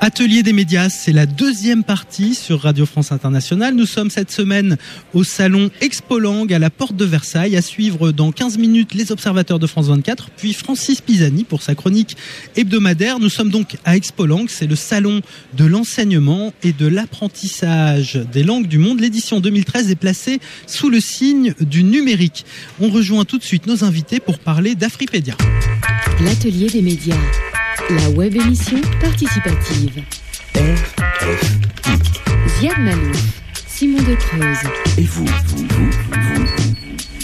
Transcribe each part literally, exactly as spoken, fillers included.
Atelier des médias, c'est la deuxième partie sur Radio France Internationale. Nous sommes cette semaine au salon Expolang à la porte de Versailles. À suivre dans quinze minutes les observateurs de France vingt-quatre, puis Francis Pisani pour sa chronique hebdomadaire. Nous sommes donc à Expolang, c'est le salon de l'enseignement et de l'apprentissage des langues du monde. L'édition deux mille treize est placée sous le signe du numérique. On rejoint tout de suite nos invités pour parler d'Afripédia. L'atelier des médias. La web émission participative. R F I. Ziad Malouf, Simon Decreuse. Et vous, vous, vous, vous, vous.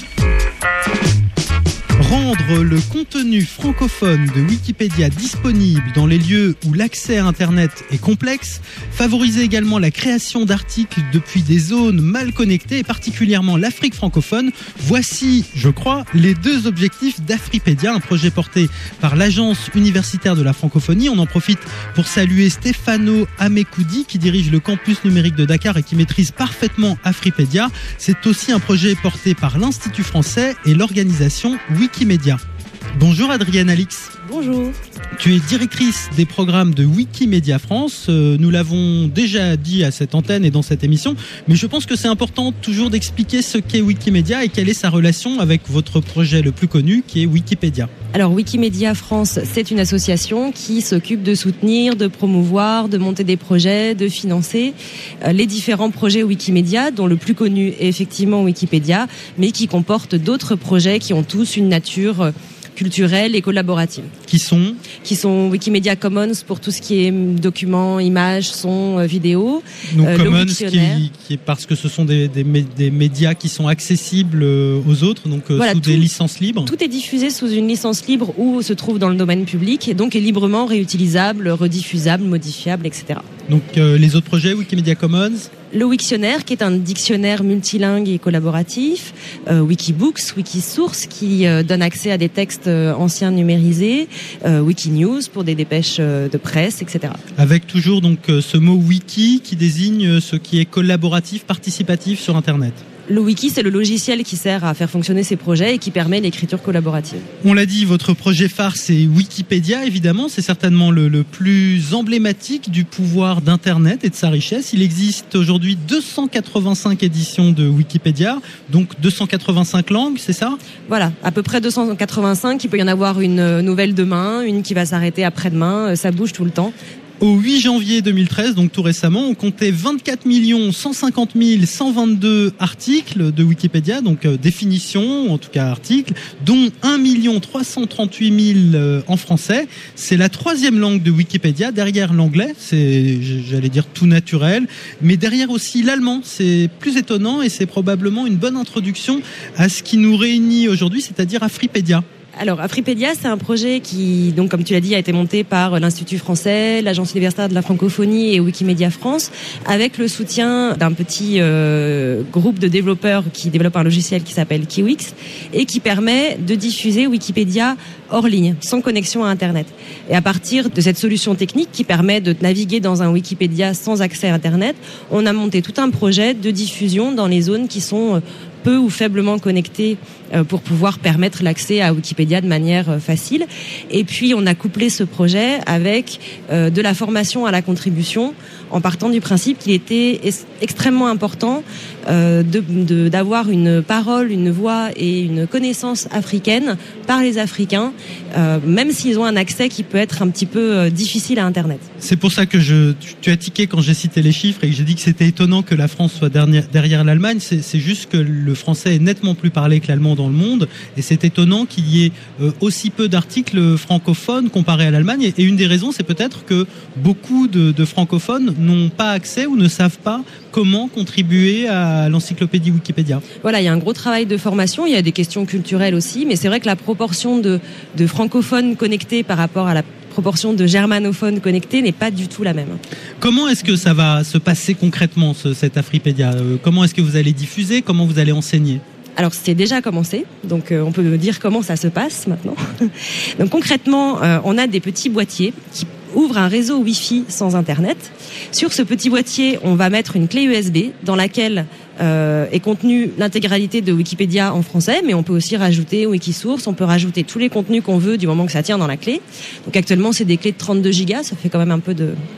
Rendre le contenu francophone de Wikipédia disponible dans les lieux où l'accès à Internet est complexe, favoriser également la création d'articles depuis des zones mal connectées et particulièrement l'Afrique francophone. Voici, je crois, les deux objectifs d'Afripédia, un projet porté par l'Agence universitaire de la francophonie. On en profite pour saluer Stefano Amekoudi qui dirige le campus numérique de Dakar et qui maîtrise parfaitement Afripédia. C'est aussi un projet porté par l'Institut français et l'organisation Wikimédia. Bonjour Adrienne Alix. Bonjour. Tu es directrice des programmes de Wikimédia France. Euh, nous l'avons déjà dit à cette antenne et dans cette émission, mais je pense que c'est important toujours d'expliquer ce qu'est Wikimédia et quelle est sa relation avec votre projet le plus connu qui est Wikipédia. Alors Wikimédia France, c'est une association qui s'occupe de soutenir, de promouvoir, de monter des projets, de financer euh, les différents projets Wikimédia, dont le plus connu est effectivement Wikipédia, mais qui comporte d'autres projets qui ont tous une nature euh, culturelle et collaborative. Qui sont Qui sont Wikimedia Commons pour tout ce qui est documents, images, sons, vidéos. Donc euh, Commons qui, qui est parce que ce sont des, des, des médias qui sont accessibles aux autres, donc voilà, sous tout, des licences libres. Tout est diffusé sous une licence libre ou se trouve dans le domaine public et donc est librement réutilisable, rediffusable, modifiable, et cetera. Donc euh, les autres projets Wikimedia Commons. Le Wiktionnaire, qui est un dictionnaire multilingue et collaboratif, euh, Wikibooks, Wikisource, qui euh, donne accès à des textes euh, anciens numérisés, euh, Wikinews pour des dépêches euh, de presse, et cetera. Avec toujours donc euh, ce mot wiki qui désigne ce qui est collaboratif, participatif sur Internet. Le wiki, c'est le logiciel qui sert à faire fonctionner ces projets et qui permet l'écriture collaborative. On l'a dit, votre projet phare, c'est Wikipédia, évidemment. C'est certainement le, le plus emblématique du pouvoir d'Internet et de sa richesse. Il existe aujourd'hui deux cent quatre-vingt-cinq éditions de Wikipédia, donc deux cent quatre-vingt-cinq langues, c'est ça ? Voilà, à peu près deux cent quatre-vingt-cinq. Il peut y en avoir une nouvelle demain, une qui va s'arrêter après-demain. Ça bouge tout le temps. Au huit janvier deux mille treize, donc tout récemment, on comptait vingt-quatre millions cent cinquante mille cent vingt-deux articles de Wikipédia, donc euh, définitions, en tout cas articles, dont un million trois cent trente-huit mille euh, en français. C'est la troisième langue de Wikipédia, derrière l'anglais, c'est, j'allais dire, tout naturel, mais derrière aussi l'allemand. C'est plus étonnant et c'est probablement une bonne introduction à ce qui nous réunit aujourd'hui, c'est-à-dire Afripédia. Alors, Afripédia, c'est un projet qui, donc, comme tu l'as dit, a été monté par l'Institut français, l'Agence universitaire de la francophonie et Wikimédia France, avec le soutien d'un petit euh, groupe de développeurs qui développe un logiciel qui s'appelle Kiwix et qui permet de diffuser Wikipédia hors ligne, sans connexion à Internet. Et à partir de cette solution technique qui permet de naviguer dans un Wikipédia sans accès à Internet, on a monté tout un projet de diffusion dans les zones qui sont peu ou faiblement connectés pour pouvoir permettre l'accès à Wikipédia de manière facile. Et puis, on a couplé ce projet avec de la formation à la contribution en partant du principe qu'il était extrêmement important de, de, d'avoir une parole, une voix et une connaissance africaine par les Africains, même s'ils ont un accès qui peut être un petit peu difficile à Internet. C'est pour ça que je, tu as tiqué quand j'ai cité les chiffres et que j'ai dit que c'était étonnant que la France soit derrière, derrière l'Allemagne. C'est, c'est juste que le français est nettement plus parlé que l'allemand dans le monde et c'est étonnant qu'il y ait aussi peu d'articles francophones comparés à l'Allemagne. Et, et une des raisons, c'est peut-être que beaucoup de, de francophones n'ont pas accès ou ne savent pas comment contribuer à l'encyclopédie Wikipédia. Voilà, il y a un gros travail de formation, il y a des questions culturelles aussi, mais c'est vrai que la proportion de, de francophones connectés par rapport à la proportion de germanophones connectés n'est pas du tout la même. Comment est-ce que ça va se passer concrètement, ce, cet Afripédia ? Comment est-ce que vous allez diffuser ? Comment vous allez enseigner ? Alors c'est déjà commencé, donc euh, on peut dire comment ça se passe maintenant. Donc concrètement, euh, on a des petits boîtiers qui ouvrent un réseau Wi-Fi sans Internet. Sur ce petit boîtier, on va mettre une clé U S B dans laquelle euh, est contenue l'intégralité de Wikipédia en français, mais on peut aussi rajouter Wikisource, on peut rajouter tous les contenus qu'on veut du moment que ça tient dans la clé. Donc actuellement, c'est des clés de trente-deux gigas, ça fait quand même un peu de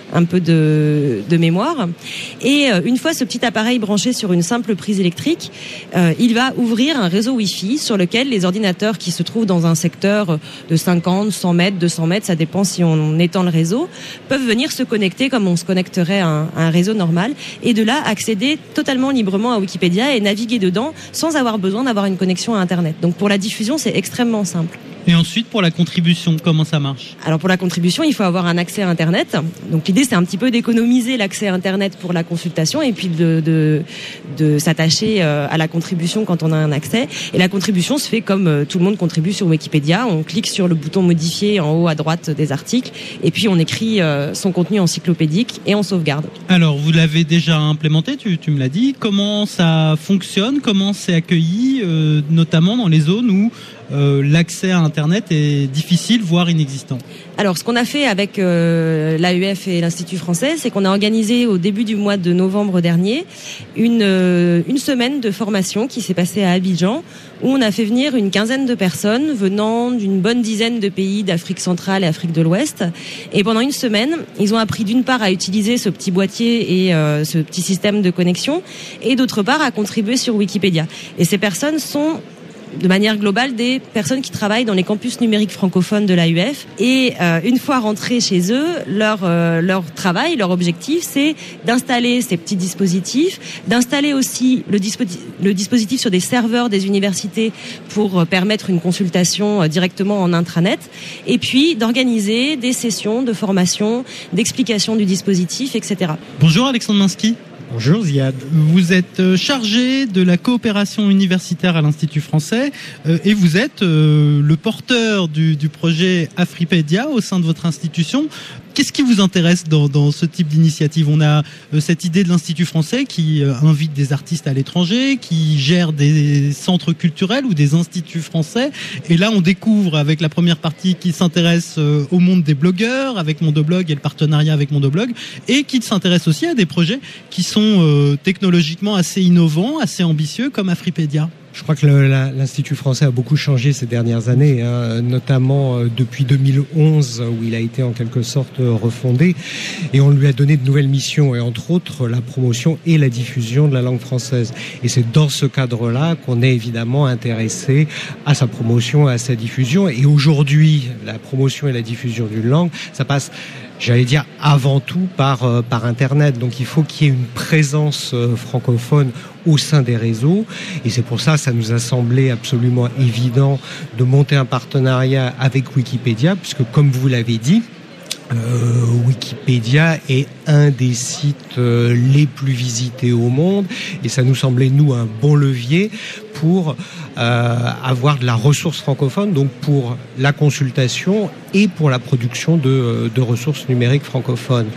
un peu de, de mémoire. Et une fois ce petit appareil branché sur une simple prise électrique, euh, il va ouvrir un réseau Wi-Fi sur lequel les ordinateurs qui se trouvent dans un secteur de cinquante, cent mètres, deux cents mètres, ça dépend si on étend le réseau, peuvent venir se connecter comme on se connecterait à un, à un réseau normal, et de là accéder totalement librement à Wikipédia et naviguer dedans sans avoir besoin d'avoir une connexion à Internet. Donc pour la diffusion, c'est extrêmement simple. Et ensuite, pour la contribution, comment ça marche ? Alors pour la contribution, il faut avoir un accès à Internet. Donc l'idée, c'est un petit peu d'économiser l'accès à Internet pour la consultation et puis de, de, de s'attacher à la contribution quand on a un accès. Et la contribution se fait comme tout le monde contribue sur Wikipédia. On clique sur le bouton modifier en haut à droite des articles et puis on écrit son contenu encyclopédique et on sauvegarde. Alors, vous l'avez déjà implémenté, tu, tu me l'as dit. Comment ça fonctionne ? Comment c'est accueilli, euh, notamment dans les zones où Euh, l'accès à Internet est difficile, voire inexistant? Alors, ce qu'on a fait avec euh, l'A U F et l'Institut français, c'est qu'on a organisé au début du mois de novembre dernier une, euh, une semaine de formation qui s'est passée à Abidjan, où on a fait venir une quinzaine de personnes venant d'une bonne dizaine de pays d'Afrique centrale et Afrique de l'Ouest. Et pendant une semaine, ils ont appris d'une part à utiliser ce petit boîtier et euh, ce petit système de connexion, et d'autre part à contribuer sur Wikipédia. Et ces personnes sont de manière globale des personnes qui travaillent dans les campus numériques francophones de l'A U F. Et euh, une fois rentrés chez eux, leur euh, leur travail, leur objectif, c'est d'installer ces petits dispositifs, d'installer aussi le, dispo- le dispositif sur des serveurs des universités pour euh, permettre une consultation euh, directement en intranet, et puis d'organiser des sessions de formation, d'explication du dispositif, et cetera. Bonjour Alexandre Minsky. Bonjour Ziad. Vous êtes chargé de la coopération universitaire à l'Institut français euh, et vous êtes euh, le porteur du, du projet Afripédia au sein de votre institution. Qu'est-ce qui vous intéresse dans, dans ce type d'initiative ? On a euh, cette idée de l'Institut français qui euh, invite des artistes à l'étranger, qui gère des centres culturels ou des instituts français. Et là, on découvre avec la première partie qui s'intéresse euh, au monde des blogueurs, avec Mondoblog et le partenariat avec Mondoblog, et qui s'intéresse aussi à des projets qui sont euh, technologiquement assez innovants, assez ambitieux, comme Afripédia. Je crois que le, la, l'Institut français a beaucoup changé ces dernières années, hein, notamment euh, depuis deux mille onze, où il a été en quelque sorte refondé, et on lui a donné de nouvelles missions, et entre autres la promotion et la diffusion de la langue française. Et c'est dans ce cadre-là qu'on est évidemment intéressé à sa promotion et à sa diffusion. Et aujourd'hui, la promotion et la diffusion d'une langue, ça passe, j'allais dire, avant tout par, euh, par Internet. Donc il faut qu'il y ait une présence euh, francophone au sein des réseaux, et c'est pour ça ça nous a semblé absolument évident de monter un partenariat avec Wikipédia, puisque comme vous l'avez dit, Euh, Wikipédia est un des sites euh, les plus visités au monde, et ça nous semblait, nous, un bon levier pour euh, avoir de la ressource francophone, donc pour la consultation et pour la production de, de ressources numériques francophones.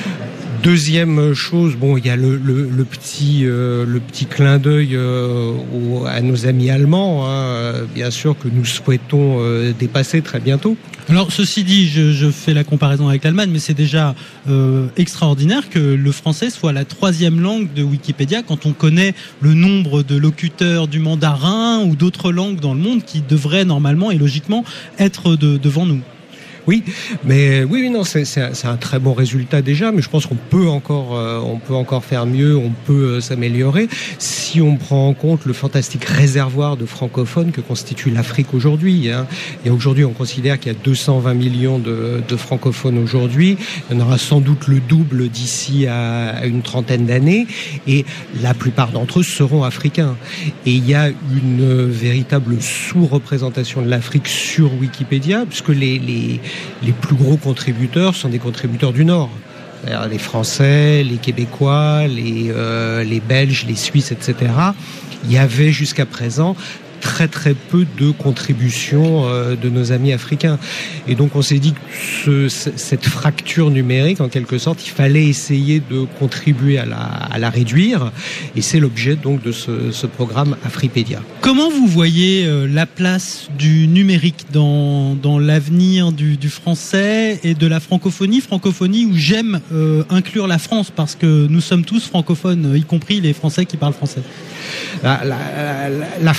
Deuxième chose, bon, il y a le, le, le petit, euh, le petit clin d'œil euh, au, à nos amis allemands, hein, bien sûr, que nous souhaitons euh, dépasser très bientôt. Alors, ceci dit, je, je fais la comparaison avec l'Allemagne, mais c'est déjà euh, extraordinaire que le français soit la troisième langue de Wikipédia quand on connaît le nombre de locuteurs du mandarin ou d'autres langues dans le monde qui devraient normalement et logiquement être de, devant nous. Oui, mais oui, oui, non, c'est, c'est, un, c'est un très bon résultat déjà, mais je pense qu'on peut encore, euh, on peut encore faire mieux, on peut euh, s'améliorer si on prend en compte le fantastique réservoir de francophones que constitue l'Afrique aujourd'hui. Hein. Et aujourd'hui, on considère qu'il y a deux cent vingt millions de, de francophones aujourd'hui. Il y en aura sans doute le double d'ici à, à une trentaine d'années, et la plupart d'entre eux seront africains. Et il y a une véritable sous-représentation de l'Afrique sur Wikipédia, puisque les, les les plus gros contributeurs sont des contributeurs du Nord. Les Français, les Québécois, les, euh, les Belges, les Suisses, et cetera. Il y avait jusqu'à présent très très peu de contributions euh, de nos amis africains. Et donc on s'est dit que ce, cette fracture numérique, en quelque sorte, il fallait essayer de contribuer à la, à la réduire. Et c'est l'objet donc de ce, ce programme Afripédia. Comment vous voyez euh, la place du numérique dans, dans l'avenir du, du français et de la francophonie, francophonie où j'aime euh, inclure la France, parce que nous sommes tous francophones, y compris les Français qui parlent français. La, la, la, la francophonie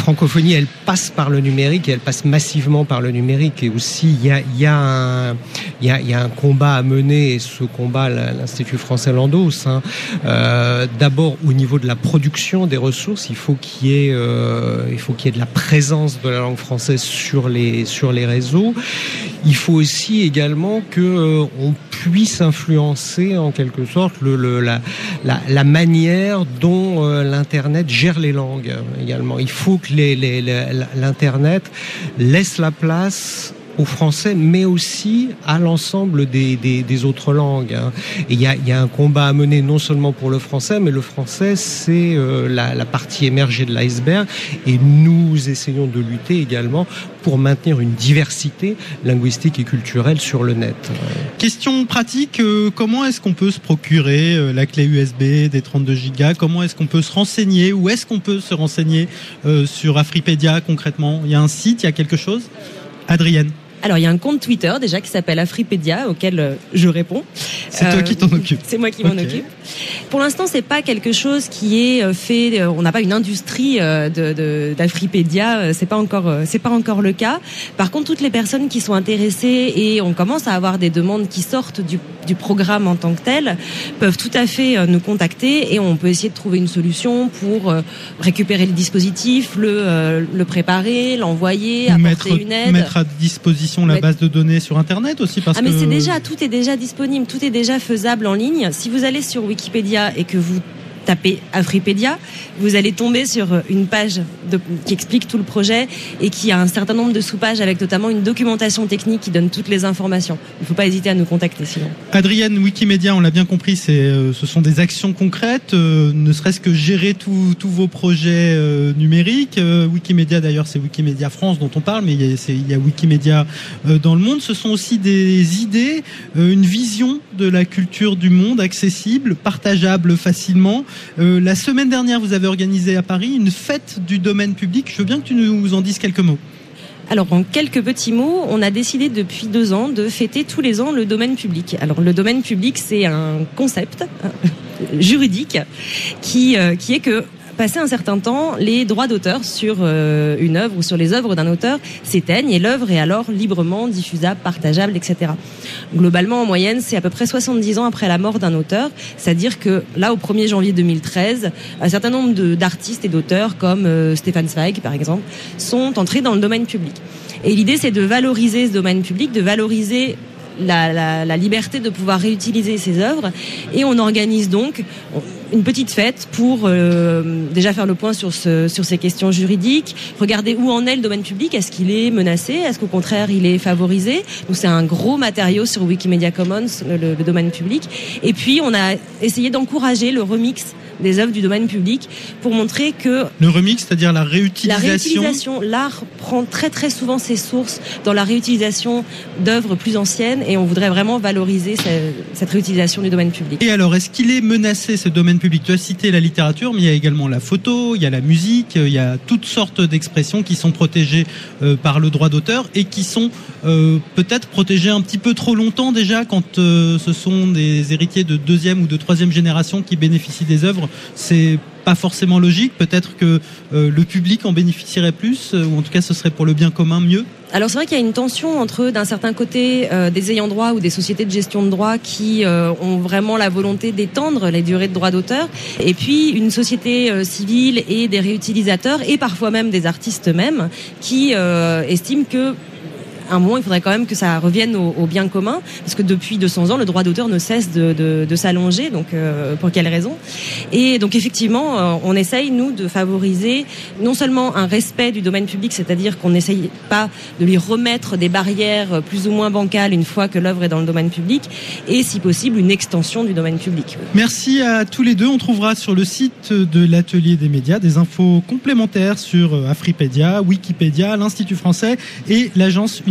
francophonie, elle passe par le numérique et elle passe massivement par le numérique. Et aussi, il y a, il y a un, il y a, il y a un combat à mener, et ce combat, l'Institut français l'endosse. Hein. Euh, d'abord, au niveau de la production des ressources, il faut qu'il y ait, euh, il faut qu'il y ait de la présence de la langue française sur les, sur les réseaux. Il faut aussi également que euh, on puisse influencer en quelque sorte le, le, la, la, la manière dont euh, l'Internet gère les langues également. Il faut que les, les, les, l'Internet laisse la place au français, mais aussi à l'ensemble des, des, des autres langues. Hein. Et il y a, y a un combat à mener non seulement pour le français, mais le français, c'est euh, la, la partie émergée de l'iceberg. Et nous essayons de lutter également pour maintenir une diversité linguistique et culturelle sur le net. Question pratique, euh, comment est-ce qu'on peut se procurer euh, la clé U S B des trente-deux gigas ? Comment est-ce qu'on peut se renseigner ? Où est-ce qu'on peut se renseigner euh, sur Afripedia concrètement ? Il y a un site, il y a quelque chose ? Adrienne. Alors, il y a un compte Twitter déjà qui s'appelle Afripedia, auquel euh, je réponds. C'est euh, toi qui t'en occupes. C'est moi qui m'en okay. occupe. Pour l'instant, c'est pas quelque chose qui est fait. On n'a pas une industrie de, de d'Afripedia. C'est pas encore, c'est pas encore le cas. Par contre, toutes les personnes qui sont intéressées, et on commence à avoir des demandes qui sortent du, du programme en tant que tel, peuvent tout à fait nous contacter, et on peut essayer de trouver une solution pour récupérer le dispositif, le, le préparer, l'envoyer, apporter mettre, une aide, mettre à disposition la base de données sur Internet aussi, parce ah mais que... c'est déjà, tout est déjà disponible, tout est déjà faisable en ligne. Si vous allez sur Wikipédia et que vous tapez Afripedia, vous allez tomber sur une page de, qui explique tout le projet et qui a un certain nombre de sous-pages avec notamment une documentation technique qui donne toutes les informations. Il ne faut pas hésiter à nous contacter sinon. Adrienne, Wikimédia, on l'a bien compris, c'est, euh, ce sont des actions concrètes, euh, ne serait-ce que gérer tous vos projets euh, numériques. Euh, Wikimédia d'ailleurs, c'est Wikimédia France dont on parle, mais il y a, c'est, il y a Wikimédia euh, dans le monde. Ce sont aussi des idées, euh, une vision de la culture du monde accessible, partageable facilement. Euh, la semaine dernière, vous avez organisé à Paris une fête du domaine public. Je veux bien que tu nous en dises quelques mots. Alors, en quelques petits mots, on a décidé depuis deux ans de fêter tous les ans le domaine public. Alors, le domaine public, c'est un concept juridique qui, euh, qui est que passé un certain temps, les droits d'auteur sur euh, une œuvre ou sur les œuvres d'un auteur s'éteignent et l'œuvre est alors librement diffusable, partageable, et cetera. Globalement, en moyenne, c'est à peu près soixante-dix ans après la mort d'un auteur, c'est-à-dire que là, au premier janvier deux mille treize, un certain nombre de, d'artistes et d'auteurs comme euh, Stefan Zweig, par exemple, sont entrés dans le domaine public. Et l'idée, c'est de valoriser ce domaine public, de valoriser La, la, la liberté de pouvoir réutiliser ses œuvres, et on organise donc une petite fête pour euh, déjà faire le point sur, ce, sur ces questions juridiques, regarder où en est le domaine public, est-ce qu'il est menacé, est-ce qu'au contraire il est favorisé. Donc c'est un gros matériau sur Wikimedia Commons, le, le, le domaine public, et puis on a essayé d'encourager le remix des œuvres du domaine public pour montrer que... Le remix, c'est-à-dire la réutilisation. La réutilisation, l'art prend très très souvent ses sources dans la réutilisation d'œuvres plus anciennes, et on voudrait vraiment valoriser cette, cette réutilisation du domaine public. Et alors, est-ce qu'il est menacé, ce domaine public ? Tu as cité la littérature, mais il y a également la photo, il y a la musique, il y a toutes sortes d'expressions qui sont protégées euh, par le droit d'auteur et qui sont euh, peut-être protégées un petit peu trop longtemps déjà quand euh, ce sont des héritiers de deuxième ou de troisième génération qui bénéficient des œuvres. C'est pas forcément logique. Peut-être que euh, le public en bénéficierait plus, euh, ou en tout cas ce serait pour le bien commun mieux. Alors c'est vrai qu'il y a une tension entre, d'un certain côté, euh, des ayants droit ou des sociétés de gestion de droit qui euh, ont vraiment la volonté d'étendre les durées de droit d'auteur, et puis une société euh, civile et des réutilisateurs, et parfois même des artistes eux-mêmes, qui euh, estiment que à un moment, il faudrait quand même que ça revienne au, au bien commun, parce que depuis deux cents ans, le droit d'auteur ne cesse de, de, de s'allonger. Donc, euh, pour quelles raisons ? Et donc, effectivement, euh, on essaye, nous, de favoriser non seulement un respect du domaine public, c'est-à-dire qu'on n'essaye pas de lui remettre des barrières plus ou moins bancales une fois que l'œuvre est dans le domaine public, et si possible, une extension du domaine public. Merci à tous les deux. On trouvera sur le site de l'Atelier des médias des infos complémentaires sur Afripedia, Wikipédia, l'Institut français et l'Agence universitaire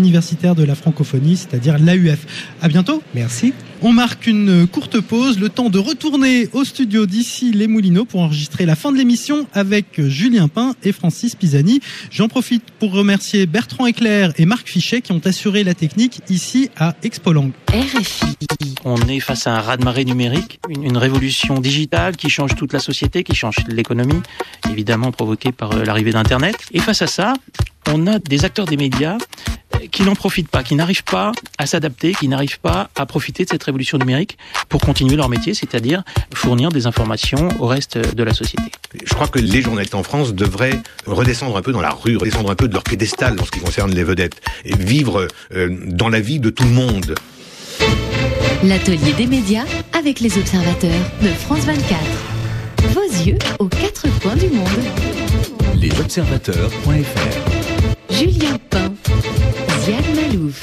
universitaire de la francophonie, c'est-à-dire l'A U F. À bientôt. Merci. On marque une courte pause, le temps de retourner au studio d'ici les Moulineaux pour enregistrer la fin de l'émission avec Julien Pain et Francis Pisani. J'en profite pour remercier Bertrand Eclair et Marc Fichet qui ont assuré la technique ici à Expolang. R F I. On est face à un raz-de-marée numérique, une, une révolution digitale qui change toute la société, qui change l'économie, évidemment provoquée par euh, l'arrivée d'Internet. Et face à ça, on a des acteurs des médias qui n'en profitent pas, qui n'arrivent pas à s'adapter, qui n'arrivent pas à profiter de cette révolution numérique pour continuer leur métier, c'est-à-dire fournir des informations au reste de la société. Je crois que les journalistes en France devraient redescendre un peu dans la rue, redescendre un peu de leur piédestal en ce qui concerne les vedettes, et vivre euh, dans la vie de tout le monde. L'atelier des médias avec les observateurs de France vingt-quatre. Vos yeux aux quatre coins du monde. Lesobservateurs point f r. Julien Pain, Ziad Malouf.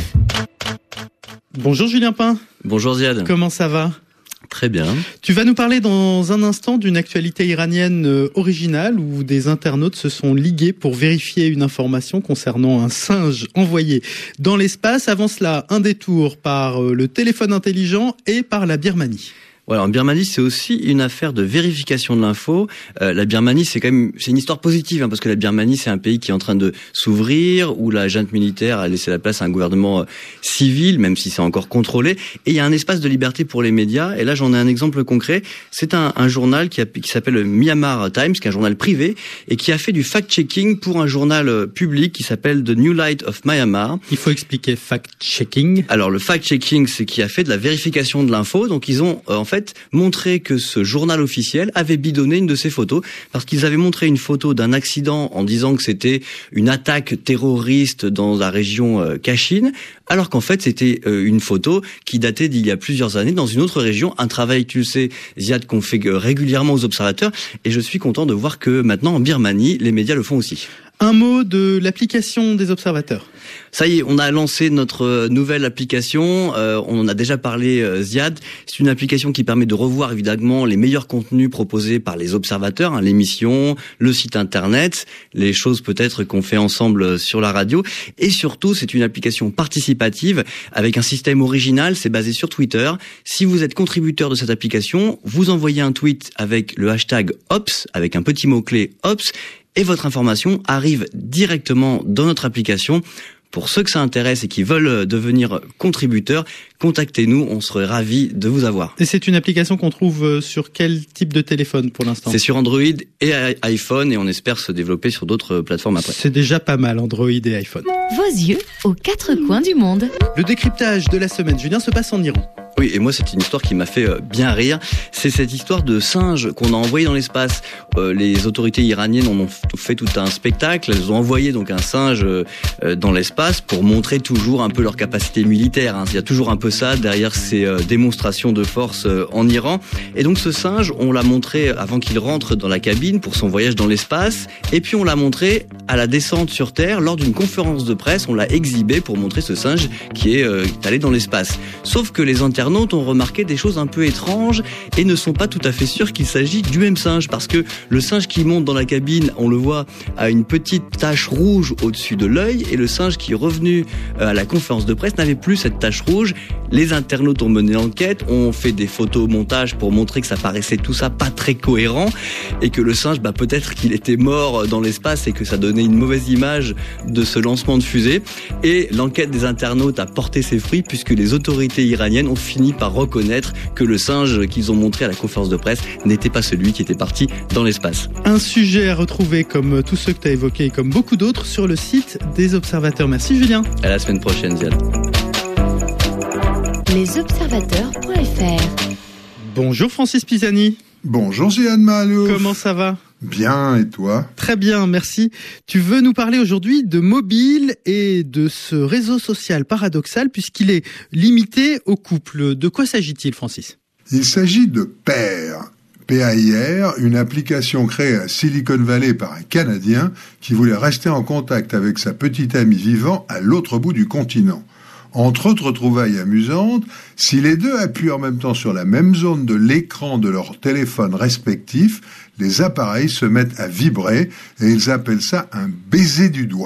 Bonjour Julien Pain. Bonjour Ziad. Comment ça va ? Très bien. Tu vas nous parler dans un instant d'une actualité iranienne originale où des internautes se sont ligués pour vérifier une information concernant un singe envoyé dans l'espace. Avant cela, un détour par le téléphone intelligent et par la Birmanie. Voilà, en Birmanie, c'est aussi une affaire de vérification de l'info. Euh, la Birmanie, c'est quand même, c'est une histoire positive, hein, parce que la Birmanie, c'est un pays qui est en train de s'ouvrir, où la junte militaire a laissé la place à un gouvernement euh, civil, même si c'est encore contrôlé. Et il y a un espace de liberté pour les médias. Et là, j'en ai un exemple concret. C'est un, un journal qui, a, qui s'appelle Myanmar Times, qui est un journal privé, et qui a fait du fact-checking pour un journal euh, public qui s'appelle The New Light of Myanmar. Il faut expliquer fact-checking. Alors, le fact-checking, c'est qui a fait de la vérification de l'info. Donc, ils ont, euh, en fait, montrer que ce journal officiel avait bidonné une de ses photos parce qu'ils avaient montré une photo d'un accident en disant que c'était une attaque terroriste dans la région euh, Kachin, alors qu'en fait c'était euh, une photo qui datait d'il y a plusieurs années dans une autre région, un travail, tu le sais, Ziad, qu'on fait régulièrement aux observateurs, et je suis content de voir que maintenant en Birmanie, les médias le font aussi. Un mot de l'application des observateurs. Ça y est, on a lancé notre nouvelle application. Euh, on en a déjà parlé, euh, Ziad. C'est une application qui permet de revoir évidemment les meilleurs contenus proposés par les observateurs, hein, l'émission, le site internet, les choses peut-être qu'on fait ensemble sur la radio. Et surtout, c'est une application participative avec un système original. C'est basé sur Twitter. Si vous êtes contributeur de cette application, vous envoyez un tweet avec le hashtag Ops, avec un petit mot-clé Ops, et votre information arrive directement dans notre application. Pour ceux que ça intéresse et qui veulent devenir contributeurs, contactez-nous, on serait ravis de vous avoir. Et c'est une application qu'on trouve sur quel type de téléphone pour l'instant ? C'est sur Android et iPhone, et on espère se développer sur d'autres plateformes après. C'est déjà pas mal, Android et iPhone. Vos yeux aux quatre coins du monde. Le décryptage de la semaine, Julien, se passe en Iran. Oui, et moi c'est une histoire qui m'a fait bien rire. C'est cette histoire de singes qu'on a envoyé dans l'espace. Euh, les autorités iraniennes en ont fait tout un spectacle. Elles ont envoyé donc un singe euh, dans l'espace pour montrer toujours un peu leur capacité militaire, hein. Il y a toujours un peu ça derrière ces euh, démonstrations de force euh, en Iran. Et donc ce singe, on l'a montré avant qu'il rentre dans la cabine pour son voyage dans l'espace. Et puis on l'a montré à la descente sur Terre lors d'une conférence de presse. On l'a exhibé pour montrer ce singe qui est euh, allé dans l'espace. Sauf que les internautes ont remarqué des choses un peu étranges et ne sont pas tout à fait sûrs qu'il s'agit du même singe, parce que le singe qui monte dans la cabine, on le voit, a une petite tache rouge au-dessus de l'œil, et le singe qui est revenu à la conférence de presse n'avait plus cette tache rouge. Les internautes ont mené l'enquête, ont fait des photos montage pour montrer que ça paraissait tout ça pas très cohérent, et que le singe, bah peut-être qu'il était mort dans l'espace et que ça donnait une mauvaise image de ce lancement de fusée. Et l'enquête des internautes a porté ses fruits, puisque les autorités iraniennes ont fini par reconnaître que le singe qu'ils ont montré à la conférence de presse n'était pas celui qui était parti dans l'espace. Un sujet à retrouver comme tous ceux que tu as évoqués et comme beaucoup d'autres sur le site des observateurs. Merci Julien. À la semaine prochaine, Ziad. lesobservateurs point f r. Bonjour Francis Pisani. Bonjour Ziad Malouf. Comment ça va ? Bien, et toi ? Très bien, merci. Tu veux nous parler aujourd'hui de mobile et de ce réseau social paradoxal puisqu'il est limité aux couples. De quoi s'agit-il, Francis ? Il s'agit de Pair. P A I R, une application créée à Silicon Valley par un Canadien qui voulait rester en contact avec sa petite amie vivant à l'autre bout du continent. Entre autres trouvailles amusantes, si les deux appuient en même temps sur la même zone de l'écran de leur téléphone respectif, les appareils se mettent à vibrer et ils appellent ça un baiser du doigt.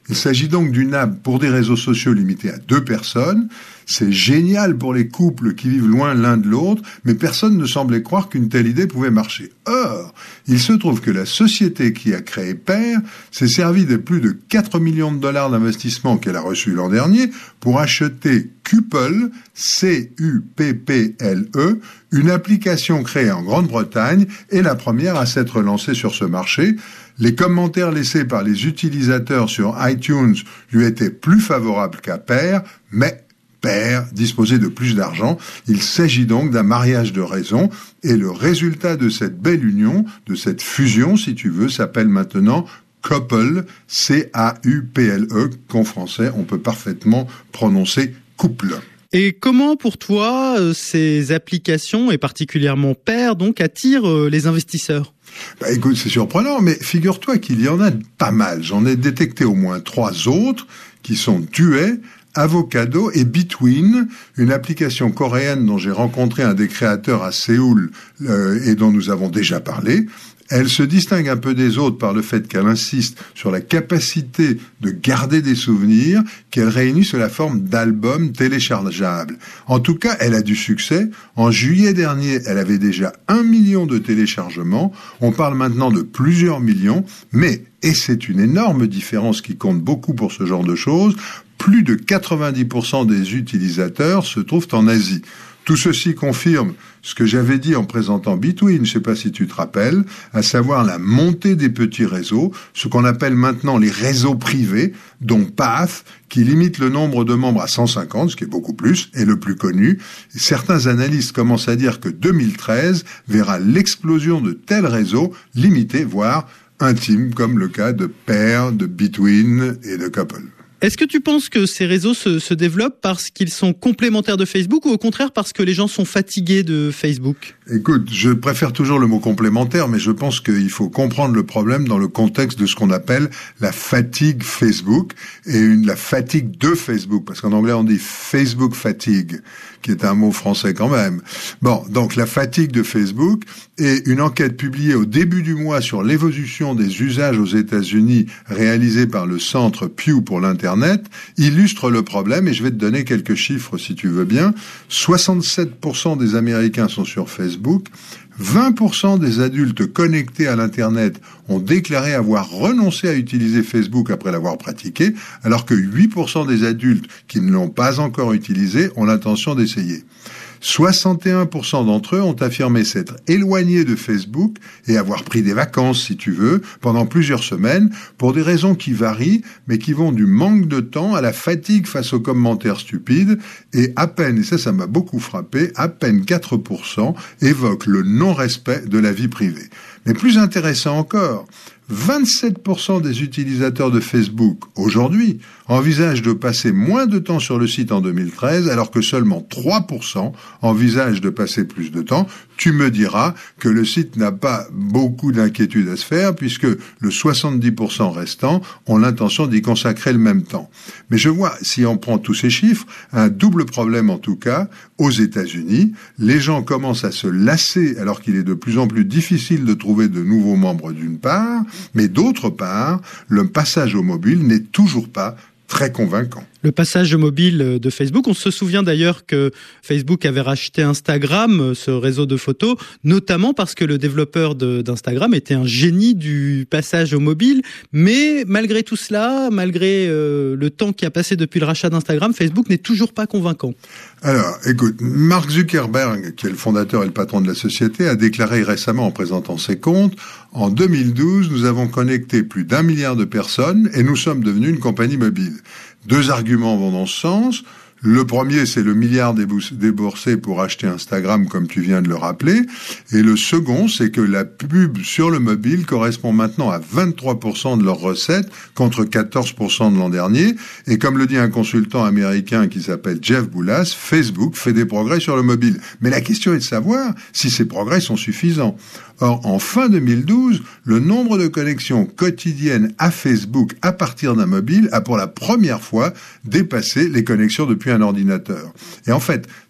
Il s'agit donc d'une app pour des réseaux sociaux limités à deux personnes. C'est génial pour les couples qui vivent loin l'un de l'autre, mais personne ne semblait croire qu'une telle idée pouvait marcher. Or, il se trouve que la société qui a créé Pair s'est servie de plus de quatre millions de dollars d'investissement qu'elle a reçu l'an dernier pour acheter Couple, C U P P L E, une application créée en Grande-Bretagne et la première à s'être lancée sur ce marché. Les commentaires laissés par les utilisateurs sur iTunes lui étaient plus favorables qu'à Pair, mais Pair disposait de plus d'argent. Il s'agit donc d'un mariage de raison et le résultat de cette belle union, de cette fusion, si tu veux, s'appelle maintenant Couple, C A U P L E, qu'en français on peut parfaitement prononcer couple. Et comment, pour toi, ces applications, et particulièrement Pair, donc, attirent les investisseurs ? Bah écoute, c'est surprenant, mais figure-toi qu'il y en a pas mal. J'en ai détecté au moins trois autres qui sont Duet, Avocado et Between, une application coréenne dont j'ai rencontré un des créateurs à Séoul euh, et dont nous avons déjà parlé. Elle se distingue un peu des autres par le fait qu'elle insiste sur la capacité de garder des souvenirs qu'elle réunit sous la forme d'albums téléchargeables. En tout cas, elle a du succès. En juillet dernier, elle avait déjà un million de téléchargements. On parle maintenant de plusieurs millions, mais, et c'est une énorme différence qui compte beaucoup pour ce genre de choses, plus de quatre-vingt-dix pour cent des utilisateurs se trouvent en Asie. Tout ceci confirme ce que j'avais dit en présentant Between, je ne sais pas si tu te rappelles, à savoir la montée des petits réseaux, ce qu'on appelle maintenant les réseaux privés, dont Path, qui limite le nombre de membres à cent cinquante, ce qui est beaucoup plus, est le plus connu. Certains analystes commencent à dire que deux mille treize verra l'explosion de tels réseaux limités, voire intimes, comme le cas de Pair, de Between et de Couple. Est-ce que tu penses que ces réseaux se, se développent parce qu'ils sont complémentaires de Facebook ou au contraire parce que les gens sont fatigués de Facebook ? Écoute, je préfère toujours le mot complémentaire, mais je pense qu'il faut comprendre le problème dans le contexte de ce qu'on appelle la fatigue Facebook et une, la fatigue de Facebook, parce qu'en anglais on dit Facebook fatigue, qui est un mot français quand même. Bon, donc la fatigue de Facebook et une enquête publiée au début du mois sur l'évolution des usages aux États-Unis réalisée par le Centre Pew pour l'Internet illustre le problème et je vais te donner quelques chiffres si tu veux bien. soixante-sept pour cent des Américains sont sur Facebook. vingt pour cent des adultes connectés à l'Internet ont déclaré avoir renoncé à utiliser Facebook après l'avoir pratiqué, alors que huit pour cent des adultes qui ne l'ont pas encore utilisé ont l'intention d'essayer. soixante et un pour cent d'entre eux ont affirmé s'être éloignés de Facebook et avoir pris des vacances, si tu veux, pendant plusieurs semaines, pour des raisons qui varient, mais qui vont du manque de temps à la fatigue face aux commentaires stupides, et à peine, et ça, ça m'a beaucoup frappé, à peine quatre pour cent évoquent le non-respect de la vie privée. Mais plus intéressant encore, vingt-sept pour cent des utilisateurs de Facebook, aujourd'hui, envisagent de passer moins de temps sur le site en deux mille treize, alors que seulement trois pour cent envisagent de passer plus de temps. Tu me diras que le site n'a pas beaucoup d'inquiétude à se faire, puisque le soixante-dix pour cent restant ont l'intention d'y consacrer le même temps. Mais je vois, si on prend tous ces chiffres, un double problème en tout cas. Aux États-Unis, les gens commencent à se lasser, alors qu'il est de plus en plus difficile de trouver de nouveaux membres d'une part, mais d'autre part, le passage au mobile n'est toujours pas très convaincant. Le passage au mobile de Facebook, on se souvient d'ailleurs que Facebook avait racheté Instagram, ce réseau de photos, notamment parce que le développeur de, d'Instagram était un génie du passage au mobile, mais malgré tout cela, malgré euh, le temps qui a passé depuis le rachat d'Instagram, Facebook n'est toujours pas convaincant. Alors, écoute, Mark Zuckerberg, qui est le fondateur et le patron de la société, a déclaré récemment en présentant ses comptes, en deux mille douze, nous avons connecté plus d'un milliard de personnes et nous sommes devenus une compagnie mobile. Deux arguments vont dans ce sens. Le premier, c'est le milliard déboursé pour acheter Instagram, comme tu viens de le rappeler. Et le second, c'est que la pub sur le mobile correspond maintenant à vingt-trois pour cent de leurs recettes, contre quatorze pour cent de l'an dernier. Et comme le dit un consultant américain qui s'appelle Jeff Boulas, Facebook fait des progrès sur le mobile. Mais la question est de savoir si ces progrès sont suffisants. Or, en fin deux mille douze, le nombre de connexions quotidiennes à Facebook à partir d'un mobile a pour la première fois dépassé les connexions depuis un ordinateur. Et en fait,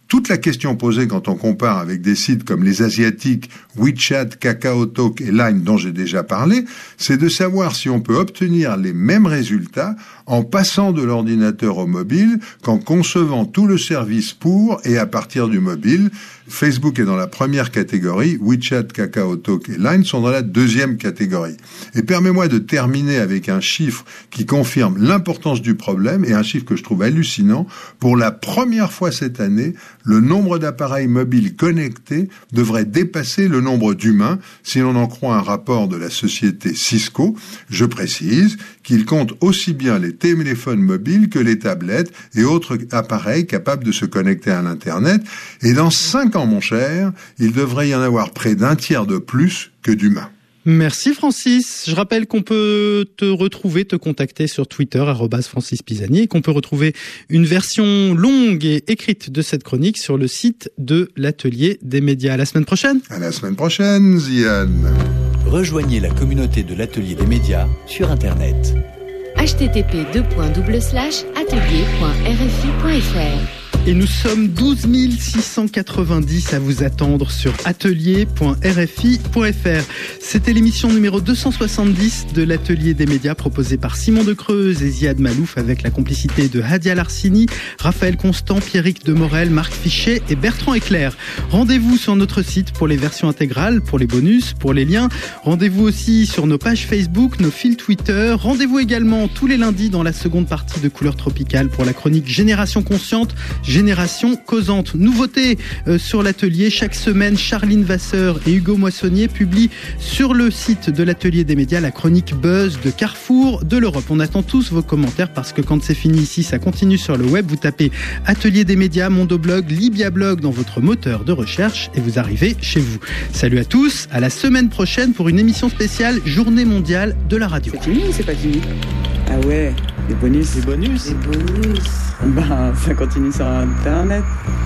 Toute la question posée quand on compare avec des sites comme les asiatiques WeChat, KakaoTalk et Line dont j'ai déjà parlé, c'est de savoir si on peut obtenir les mêmes résultats en passant de l'ordinateur au mobile qu'en concevant tout le service pour et à partir du mobile. Facebook est dans la première catégorie, WeChat, KakaoTalk et Line sont dans la deuxième catégorie. Et permets-moi de terminer avec un chiffre qui confirme l'importance du problème et un chiffre que je trouve hallucinant. Pour la première fois cette année, le nombre d'appareils mobiles connectés devrait dépasser le nombre d'humains si l'on en croit un rapport de la société Cisco. Je précise qu'il compte aussi bien les téléphones mobiles que les tablettes et autres appareils capables de se connecter à l'Internet. Et dans cinq ans, mon cher, il devrait y en avoir près d'un tiers de plus que d'humains. Merci Francis. Je rappelle qu'on peut te retrouver, te contacter sur Twitter, arobase Francis Pisani, et qu'on peut retrouver une version longue et écrite de cette chronique sur le site de l'Atelier des médias. À la semaine prochaine. À la semaine prochaine, Zian. Rejoignez la communauté de l'Atelier des médias sur Internet. h t t p deux points double slash atelier point r f i point f r. Et nous sommes douze mille six cent quatre-vingt-dix à vous attendre sur atelier point r f i point f r. C'était l'émission numéro deux cent soixante-dix de l'Atelier des médias proposée par Simon Decreuse et Ziad Malouf avec la complicité de Hadia Larsini, Raphaël Constant, Pierrick Demorel, Marc Fichet et Bertrand Eclair. Rendez-vous sur notre site pour les versions intégrales, pour les bonus, pour les liens. Rendez-vous aussi sur nos pages Facebook, nos fils Twitter. Rendez-vous également tous les lundis dans la seconde partie de Couleurs Tropicales pour la chronique Génération Consciente, Génération Causante. Nouveauté euh, sur l'atelier, chaque semaine, Charline Vasseur et Hugo Moissonnier publient sur le site de l'Atelier des médias la chronique Buzz de Carrefour de l'Europe. On attend tous vos commentaires parce que quand c'est fini ici, ça continue sur le web. Vous tapez Atelier des médias, Mondoblog, Libia Blog dans votre moteur de recherche et vous arrivez chez vous. Salut à tous, à la semaine prochaine pour une émission spéciale Journée mondiale de la radio. C'est fini ou c'est pas fini? Ah ouais, des bonus. Des bonus. Des bonus. Bah, ça continue sur Internet.